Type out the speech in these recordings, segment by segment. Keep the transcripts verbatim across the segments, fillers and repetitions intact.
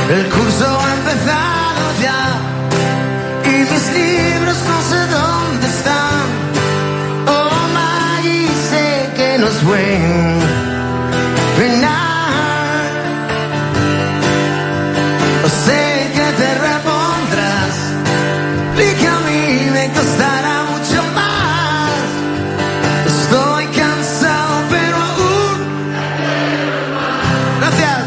El curso ha empezado ya y mis libros no sé dónde están. Oh, Maggie, sé que nos ven penar. Sé que te repondrás y que a mí me costará mucho más. Estoy cansado, pero aún. Gracias.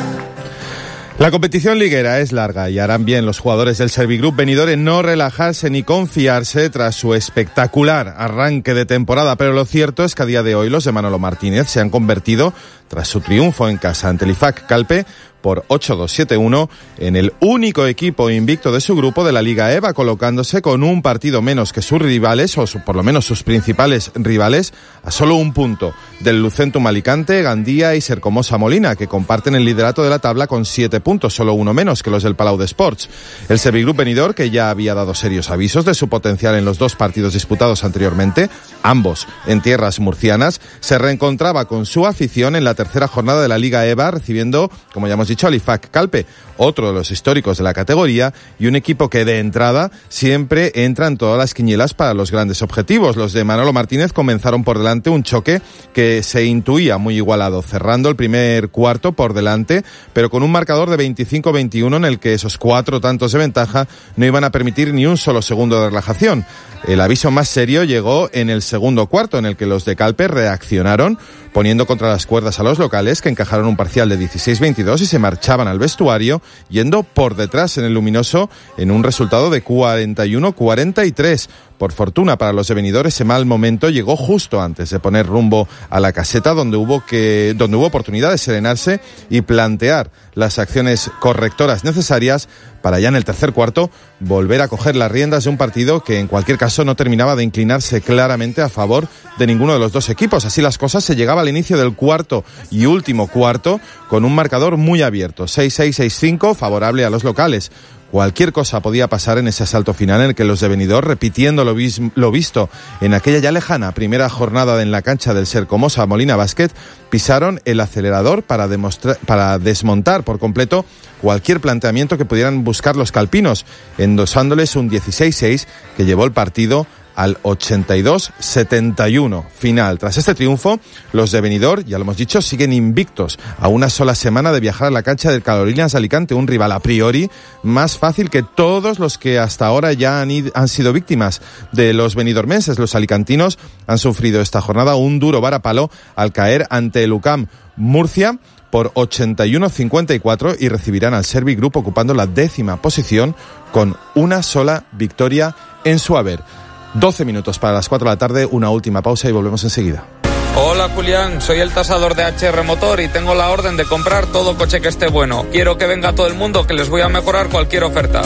La competición liguera es larga y harán bien los jugadores del Servigroup Benidorm en no relajarse ni confiarse tras su espectacular arranque de temporada, pero lo cierto es que a día de hoy los de Manolo Martínez se han convertido, tras su triunfo en casa ante el I F A C Calpe por ocho dos siete uno, en el único equipo invicto de su grupo de la Liga E V A, colocándose con un partido menos que sus rivales, o su, por lo menos sus principales rivales, a solo un punto del Lucentum Alicante, Gandía y Sercomosa Molina, que comparten el liderato de la tabla con siete puntos, solo uno menos que los del Palau de Sports. El Servigroup Benidorm, que ya había dado serios avisos de su potencial en los dos partidos disputados anteriormente, ambos en tierras murcianas, se reencontraba con su afición en la tercera jornada de la Liga E V A, recibiendo, como ya hemos dicho, al I F A C Calpe, otro de los históricos de la categoría, y un equipo que de entrada siempre entra en todas las quinielas para los grandes objetivos. Los de Manolo Martínez comenzaron por delante un choque que se intuía muy igualado, cerrando el primer cuarto por delante, pero con un marcador de veinticinco veintiuno en el que esos cuatro tantos de ventaja no iban a permitir ni un solo segundo de relajación. El aviso más serio llegó en el segundo cuarto, en el que los de Calpe reaccionaron, poniendo contra las cuerdas a los locales, que encajaron un parcial de dieciséis veintidós y se marchaban al vestuario, yendo por detrás en el luminoso en un resultado de cuarenta y uno cuarenta y tres. Por fortuna para los de Benidorm, ese mal momento llegó justo antes de poner rumbo a la caseta, donde hubo que, donde hubo oportunidad de serenarse y plantear las acciones correctoras necesarias para ya en el tercer cuarto volver a coger las riendas de un partido que en cualquier caso no terminaba de inclinarse claramente a favor de ninguno de los dos equipos. Así las cosas, se llegaba al inicio del cuarto y último cuarto con un marcador muy abierto, seis seis seis cinco, favorable a los locales. Cualquier cosa podía pasar en ese asalto final en el que los de Benidorm, repitiendo lo, vis- lo visto en aquella ya lejana primera jornada en la cancha del Sercomosa Molina Basket, pisaron el acelerador para, demostrar, para desmontar por completo cualquier planteamiento que pudieran buscar los calpinos, endosándoles un dieciséis seis que llevó el partido al ochenta y dos setenta y uno final. Tras este triunfo, los de Benidorm, ya lo hemos dicho, siguen invictos a una sola semana de viajar a la cancha del Carolinas Alicante, un rival a priori más fácil que todos los que hasta ahora ya han, ido, han sido víctimas de los benidormenses. Los alicantinos han sufrido esta jornada un duro varapalo al caer ante el U C A M Murcia por ochenta y uno cincuenta y cuatro y recibirán al Servigroup ocupando la décima posición con una sola victoria en su haber. doce minutos para las cuatro de la tarde, una última pausa y volvemos enseguida. Hola Julián, soy el tasador de H R Motor y tengo la orden de comprar todo coche que esté bueno. Quiero que venga todo el mundo, que les voy a mejorar cualquier oferta.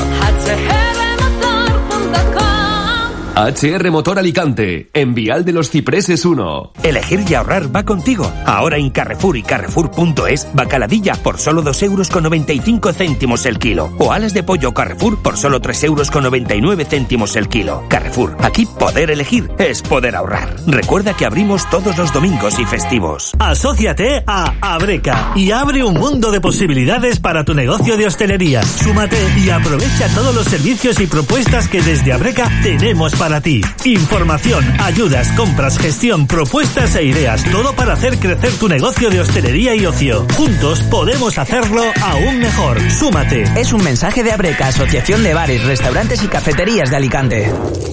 H R Motor Alicante, en Vial de los Cipreses uno. Elegir y ahorrar va contigo. Ahora en Carrefour y Carrefour punto es, bacaladilla por solo dos euros con noventa y cinco céntimos el kilo. O alas de pollo Carrefour por solo tres euros con noventa y nueve céntimos el kilo. Carrefour, aquí poder elegir es poder ahorrar. Recuerda que abrimos todos los domingos y festivos. Asóciate a Abreca y abre un mundo de posibilidades para tu negocio de hostelería. Súmate y aprovecha todos los servicios y propuestas que desde Abreca tenemos para para ti. Información, ayudas, compras, gestión, propuestas e ideas. Todo para hacer crecer tu negocio de hostelería y ocio. Juntos podemos hacerlo aún mejor. Súmate. Es un mensaje de Abreca, Asociación de Bares, Restaurantes y Cafeterías de Alicante.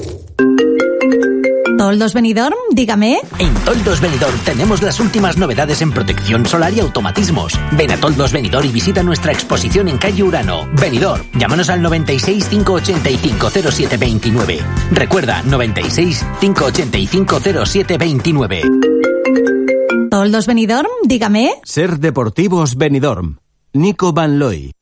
¿Toldos Benidorm? Dígame. En Toldos Benidorm tenemos las últimas novedades en protección solar y automatismos. Ven a Toldos Benidorm y visita nuestra exposición en calle Urano. Benidorm, llámanos al noventa y seis, cinco ochenta y cinco, cero siete veintinueve. Recuerda, noventa y seis, cinco ochenta y cinco, cero siete veintinueve. ¿Toldos Benidorm? Dígame. Ser Deportivos Benidorm. Nico Van Looy.